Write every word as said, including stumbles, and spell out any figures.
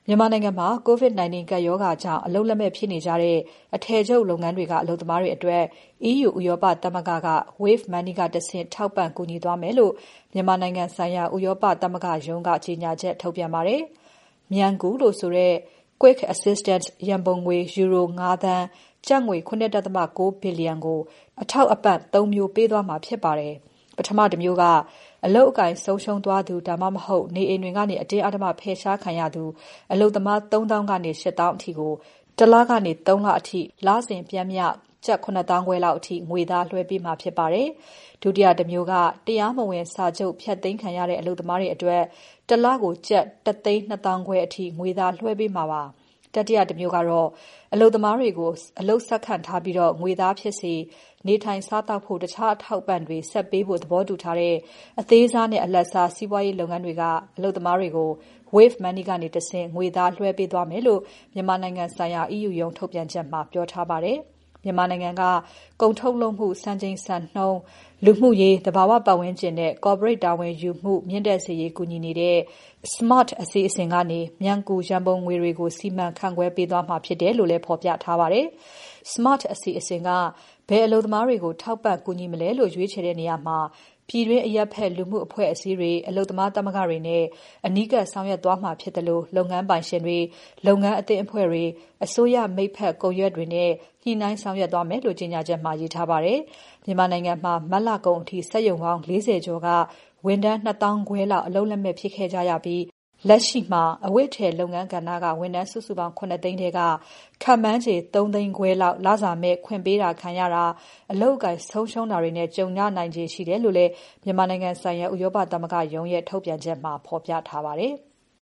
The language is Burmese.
မြန်မာနိုင်ငံမှာ ကိုဗစ် ၁၉ ကပ်ရောဂါကြောင့်အလုပ်လက်မဲ့ဖြစ်နေကြတဲ့အထည်ချုပ်လုပ်ငန်းတွေက အလုပ်သမားတွေအတွက် အီးယူ ဥရောပသမဂ္ဂက Wave Money ကတဆင့် ထောက်ပံ့ကူညီသွားမယ်လို့ မြန်မာနိုင်ငံဆိုင်ရာ ဥရောပသမဂ္ဂရုံးက ကြေညာချက်ထုတ်ပြန်ပါတယ်။ မြန်ကူလို့ဆိုတဲ့ Quick Assistance ရန်ပုံငွေ ယူရို ၅ သန်း၊ ကျပ်ငွေ ၇.၉ ဘီလျံကို အထောက်အပံ့ ၃ မျိုးပေးသွားမှာဖြစ်ပါတယ်။ ပထမတမျိုးက အလုပ်အကိုင်ဆုံးရှုံးသွားသူ ဒါမှမဟုတ် နေအိမ်တွေကနေ အတင်းအဓမ္မဖယ်ရှားခံရသူ အလုပ်သမား သုံးသောင်းကနေ ရှစ်သောင်းအထိကို တလကနေ သုံးလအထိ လစဉ်ပျမ်းမျှ ကျပ် ခုနစ်သောင်းခွဲလောက်အထိ ငွေသားလွှဲပေးမှာဖြစ်ပါတယ်။ ဒုတိယတမျိုးက တရားမဝင်စာချုပ်ဖျက်သိမ်းခံရတဲ့ အလုပ်သမားတွေအတွက် တလကို ကျပ် တစ် သိန်း နှစ် သောင်းခွဲအထိ ငွေသားလွှဲပေးမှာဖြစ်ပါတယ်။ တတိယတမျိုးကတော့ အလုပ်သမားတွေကို အလုပ်ဆက်ခန့်ထားပြီး ငွေသားဖြစ်စေ၊ နေထိုင်စားသောက်ဖို့ တခြားအထောက်အပံ့တွေ ဆက်ပေးဖို့ သဘောတူထားတဲ့ အသေးစားနဲ့ အလတ်စား စီးပွားရေးလုပ်ငန်းတွေက အလုပ်သမားတွေကို Wave Money ကနေတဆင့် ငွေသားလွှဲပေးသွားမယ်လို့ မြန်မာနိုင်ငံဆိုင်ရာ အီးယူရုံးထုတ်ပြန်ချက်မှာ ပြောထားပါတယ်။ မြန်မာနိုင်ငံက ကုန်ထုတ်လုပ်မှု စံချိန်စံနှုန်း၊ လူမှုရေး၊ သဘာဝပတ်ဝန်းကျင်နဲ့ ကော်ပိုရိတ်တာဝန်ယူမှု မြင့်တက်စေရေးကူညီနေတဲ့ SMART အစီအစဉ်ကနေ မြန်ကူရန်ပုံငွေတွေကို စီမံခန့်ခွဲပေးသွားမှာဖြစ်တယ်လို့လည်း ဖော်ပြထားပါတယ်။ SMART အစီအစဉ်က ဘယ်အလုပ်သမားတွေကို ထောက်ပံ့ကူညီမလဲလို့ ရွေးချယ်တဲ့နေရာမှာ ပြည်တွင်းအရပ်ဖက်လူမှုအဖွဲ့အစည်းတွေ၊ အလုပ်သမားသမဂ္ဂတွေနဲ့ အနီးကပ်ဆောင်ရွက်သွားမှာဖြစ်သလို လုပ်ငန်းပိုင်ရှင်တွေ၊ လုပ်ငန်းအသင်းအဖွဲ့တွေ၊ အစိုးရမိတ်ဖက်ကွန်ယက်တွေနဲ့ ညှိနှိုင်းဆောင်ရွက်သွားမယ်လို့ ကြေညာချက်မှာ ရေးထားပါတယ်။ မြန်မာနိုင်ငံမှာ မတ်လကုန်အထိ စက်ရုံပေါင်း ၄၀ ကျော်က ဝန်ထမ်း နှစ်သောင်းခွဲလောက် အလုပ်လက်မဲ့ဖြစ်ခဲ့ကြရပြီး လက်ရှိမှာ အဝတ်အထည်လုပ်ငန်းကဏ္ဍက ဝန်ထမ်းစုစုပေါင်း ခုနှစ်သိန်းထဲက ခန့်မှန်းခြေ သုံးသိန်းခွဲလောက် လစာမဲ့ခွင့်ပေးခံရတာ၊ အလုပ်အကိုင်ဆုံးရှုံးတာတွေနဲ့ ကြုံရနိုင်ခြေရှိတယ်လို့လည်း မြန်မာနိုင်ငံဆိုင်ရာ ဥရောပသမဂ္ဂရုံးရဲ့ ထုတ်ပြန်ချက်မှာ ဖော်ပြထားပါတယ်